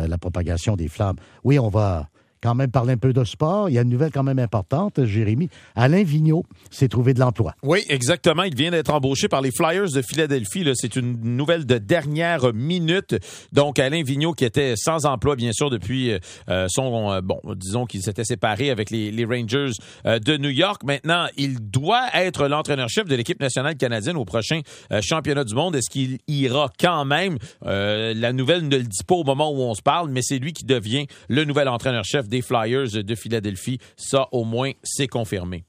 la propagation des flammes. Oui, on va quand même parler un peu de sport. Il y a une nouvelle quand même importante, Jérémy. Alain Vigneault s'est trouvé de l'emploi. Oui, exactement. Il vient d'être embauché par les Flyers de Philadelphie. Là, c'est une nouvelle de dernière minute. Donc, Alain Vigneault, qui était sans emploi, bien sûr, depuis disons qu'il s'était séparé avec les Rangers de New York. Maintenant, il doit être l'entraîneur-chef de l'équipe nationale canadienne au prochain championnat du monde. Est-ce qu'il ira quand même? La nouvelle ne le dit pas au moment où on se parle, mais c'est lui qui devient le nouvel entraîneur-chef des Flyers de Philadelphie. Ça, au moins, c'est confirmé.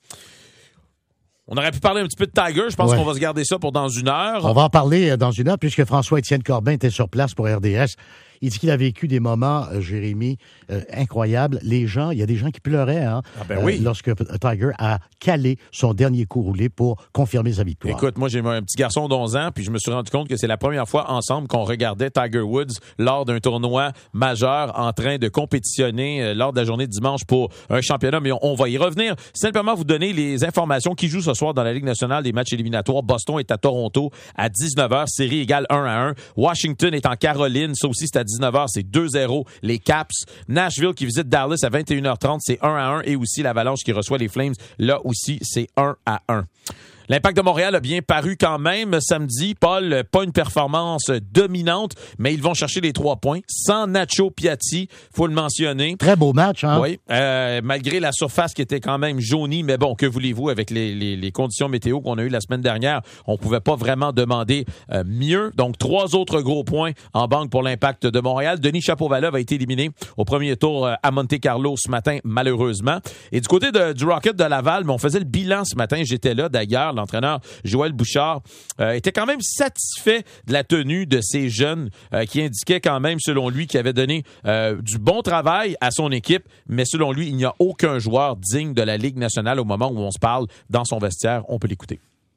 On aurait pu parler un petit peu de Tiger. Je pense qu'on va se garder ça pour dans une heure. On va en parler dans une heure, puisque François-Étienne Corbin était sur place pour RDS. Il dit qu'il a vécu des moments, Jérémy, incroyables. Il y a des gens qui pleuraient lorsque Tiger a calé son dernier coup roulé pour confirmer sa victoire. Écoute, moi, j'ai un petit garçon d'11 ans, puis je me suis rendu compte que c'est la première fois ensemble qu'on regardait Tiger Woods lors d'un tournoi majeur en train de compétitionner lors de la journée de dimanche pour un championnat. Mais on va y revenir. Simplement vous donner les informations qui jouent ce soir dans la Ligue nationale des matchs éliminatoires. Boston est à Toronto à 19h, série égale 1-1. Washington est en Caroline, ça aussi c'est à 19h, c'est 2-0 les Caps. Nashville qui visite Dallas à 21h30, c'est 1-1. Et aussi l'Avalanche qui reçoit les Flames, là aussi c'est 1-1. L'Impact de Montréal a bien paru quand même samedi. Paul, pas une performance dominante, mais ils vont chercher les 3 points. Sans Nacho Piatti, faut le mentionner. Très beau match, hein? Oui, malgré la surface qui était quand même jaunie, mais bon, que voulez-vous avec les conditions météo qu'on a eues la semaine dernière, on pouvait pas vraiment demander mieux. Donc, 3 autres gros points en banque pour l'Impact de Montréal. Denis Chapovalov a été éliminé au premier tour à Monte-Carlo ce matin, malheureusement. Et du côté du Rocket de Laval, on faisait le bilan ce matin. J'étais là, d'ailleurs. L'entraîneur Joël Bouchard était quand même satisfait de la tenue de ces jeunes qui indiquait quand même, selon lui, qu'il avait donné du bon travail à son équipe, mais selon lui, il n'y a aucun joueur digne de la Ligue nationale au moment où on se parle dans son vestiaire. On peut l'écouter.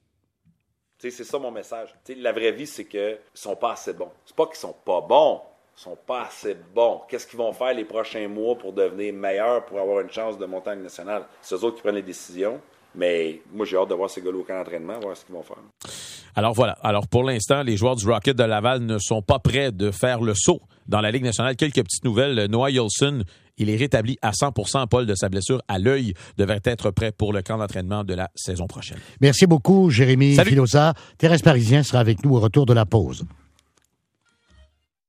C'est ça mon message. La vraie vie, c'est qu'ils sont pas assez bons. C'est pas qu'ils sont pas bons. Ils sont pas assez bons. Qu'est-ce qu'ils vont faire les prochains mois pour devenir meilleurs, pour avoir une chance de monter en Ligue nationale? C'est eux autres qui prennent les décisions. Mais moi, j'ai hâte de voir ces gars-là au camp d'entraînement, voir ce qu'ils vont faire. Alors voilà. Alors pour l'instant, les joueurs du Rocket de Laval ne sont pas prêts de faire le saut dans la Ligue nationale. Quelques petites nouvelles. Noah Yolson, il est rétabli à 100%. Paul, de sa blessure à l'œil, devrait être prêt pour le camp d'entraînement de la saison prochaine. Merci beaucoup, Jérémy Filosa. Thérèse Parisien sera avec nous au retour de la pause.